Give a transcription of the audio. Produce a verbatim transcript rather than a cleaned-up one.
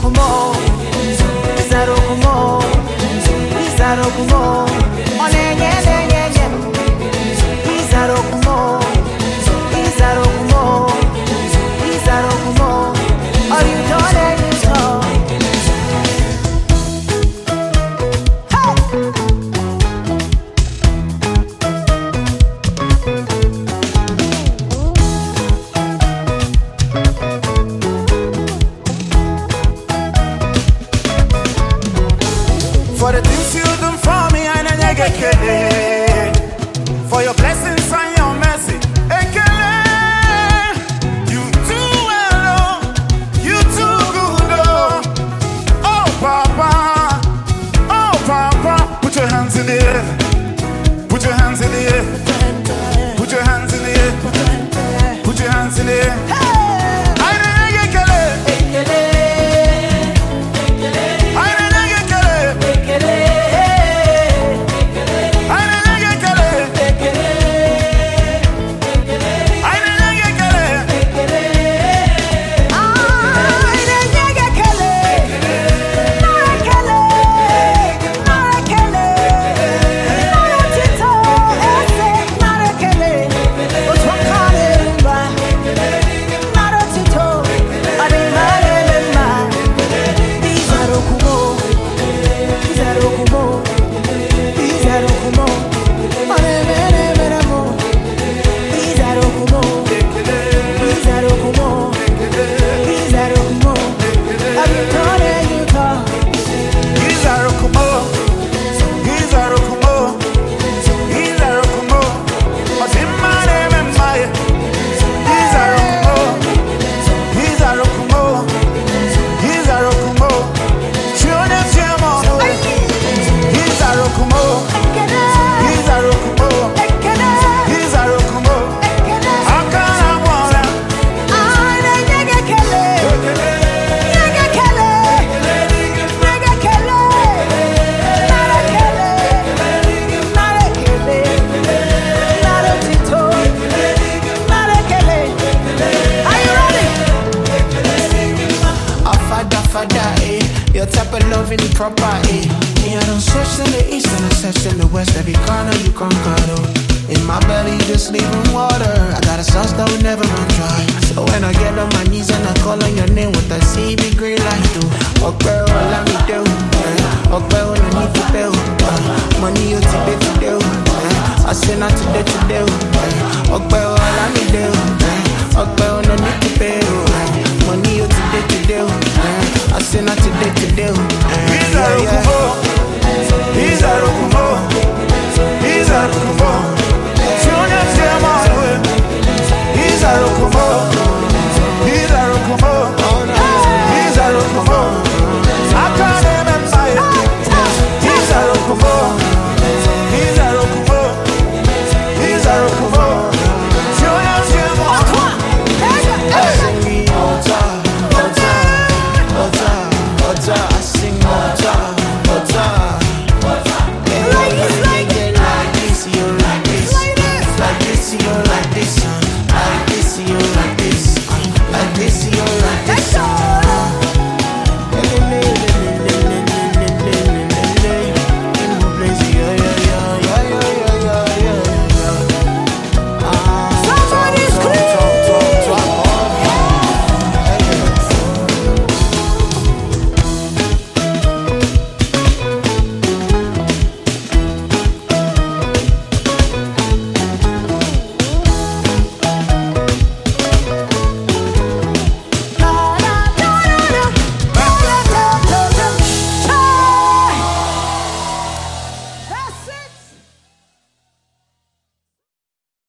Izarokumo, Izarokumo, Izarokumo, Onenye, Nenye, Izarokumo, Izarokumo, Izarokumo, are you done? For the things you do for me, I know you get kele. For your blessings and your mercy, ekele. You too well, oh, you too good, oh. Oh, Papa, oh, Papa, put your hands in the air. Put your hands in the air. Put your hands in the air. Put your hands in the air. I know you get kele. Your type of love in the proper, eh? Me, I don't search in the east and I search in the west. Every corner you conquer, oh. In my belly, just leaving water. I got a sauce that will never run dry. So when I get on my knees and I call on your name with a C B green light, do. Oh, girl, let me do. Oh, girl, I need to do. Money, you to be to do. I say not to do to do. Oh, girl, let me do. Oh, girl, no need to pay. Money, you to do to do. I say not to do to do. Yeah, yeah.